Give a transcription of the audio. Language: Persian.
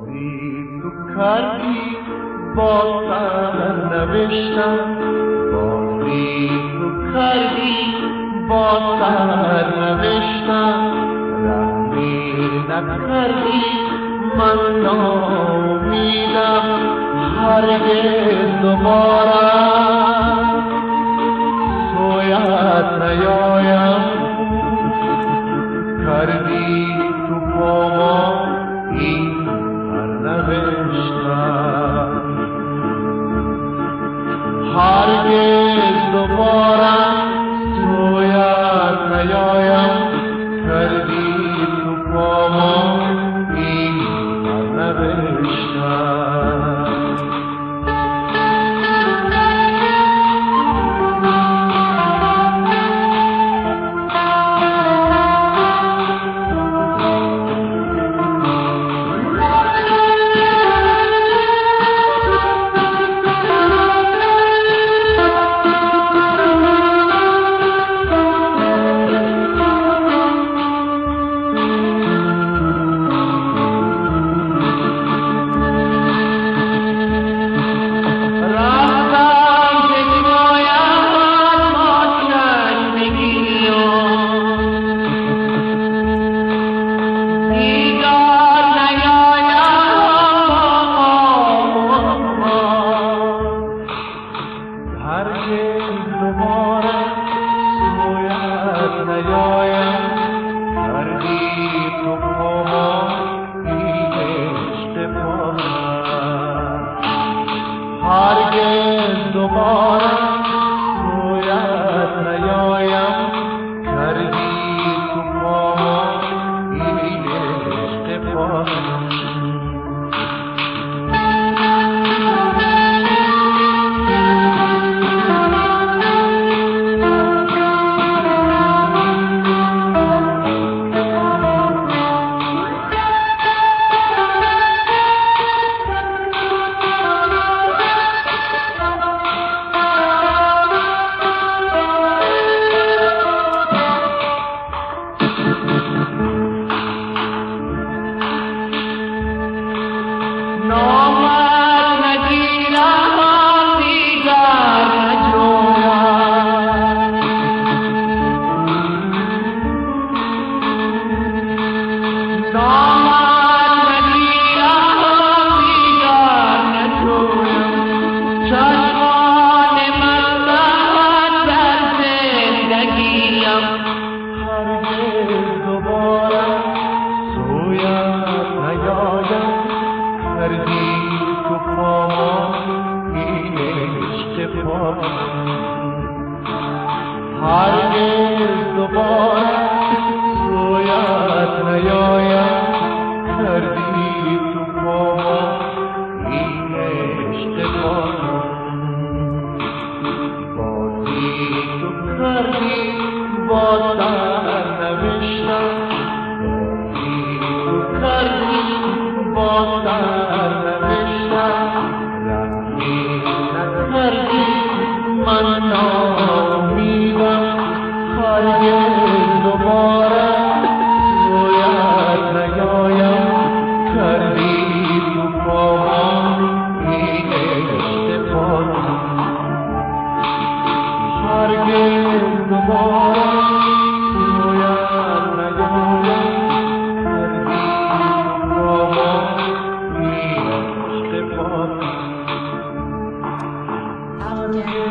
بازی تو کردی با سرنوشتم، بازی تو کردی با سرنوشتم، رحمی نکردی من ناامیدم هرگز دوباره سویت نیایم. کردی تو با ما این سرنوشتم، هرگز دوباره سویت نیایم. کردی تو با ما این سرنوشتم. هرگز دوباره رویت نیایم. کردی تو با ما این عشق پایم. هرگز دوباره رویت نیایم. کردی تو با ما این عشق بازی تو کردی با سرنوشتم، بازی تو کردی با سرنوشتم، رحمی نکردی من ناامیدم هرگز دوباره رویت نیایم. کردی تو با ما این عشق پایم. هرگز دوباره رویت نیایم. کردی تو با ما این عشق پایم.